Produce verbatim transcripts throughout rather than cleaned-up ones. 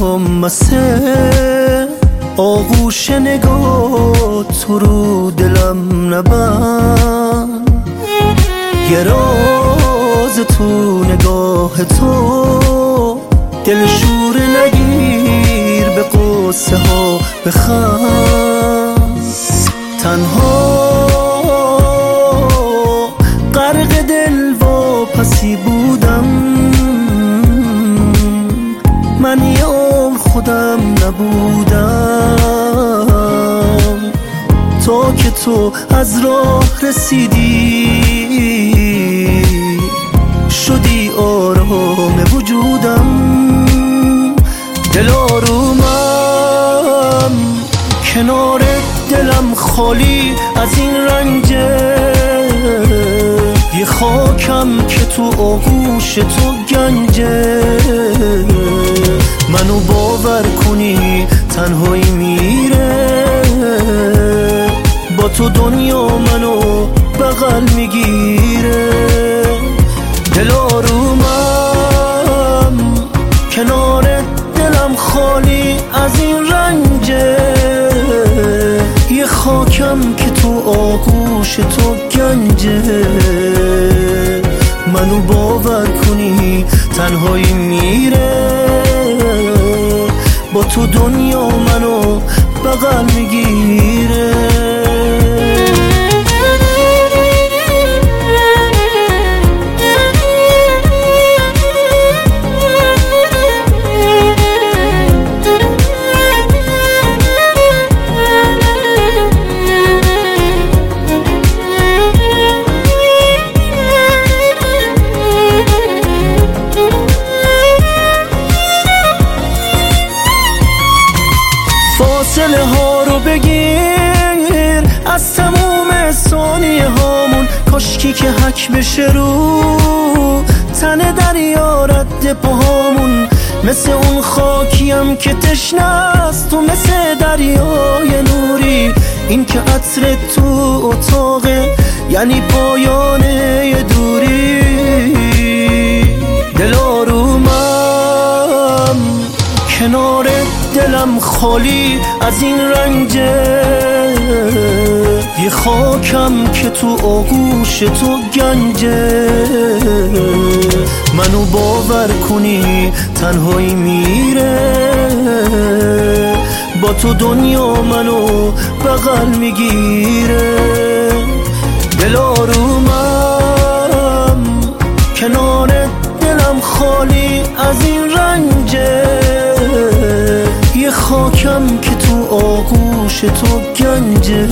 میام مثل آغوش نگاه تو رو دلم نبند، یه راز تو نگاه تو دل شور نگیر، به قصه ها بخند. تنها غرق دل و پسی بودم، من یه عمر خودم نبودم، تا که تو از راه رسیدی شدی آرام وجودم. دل آرومم کنار دلم خالی از این رنجه، یه خاکم که تو آغوش تو گنجه. منو باور کنی تنهایی میره، با تو دنیا منو بغل میگیره. دل آرومم کنار دلم خالی از این رنجه، یه خاکم که تو آغوش تو گنجه. منو باور کنی تنهایی میره، با تو دنیا منو بغل میگیره. فاصله ها رو بگیر از تموم ثانیه هامون، کاشکی که حک بشه رو تن دریا رد پاهامون. مثل اون خاکیم که تشنه است، تو مثل دریای نوری. این که عطر تو اتاقه یعنی پایان یه دوری. دل آرومم کنار دلم خالی از این رنجه، یه خاکم که تو آغوش تو گنجه. منو باور کنی تنهایی میره، با تو دنیا منو بغل میگیره. دل آرومم کنار دلم خالی از این رنجه، یه خاکم که تو آغوش تو گنجه.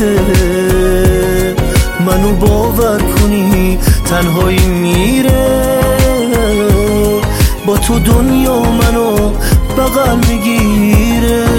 منو باور کنی تنهایی میره، با تو دنیا منو بغل میگیره.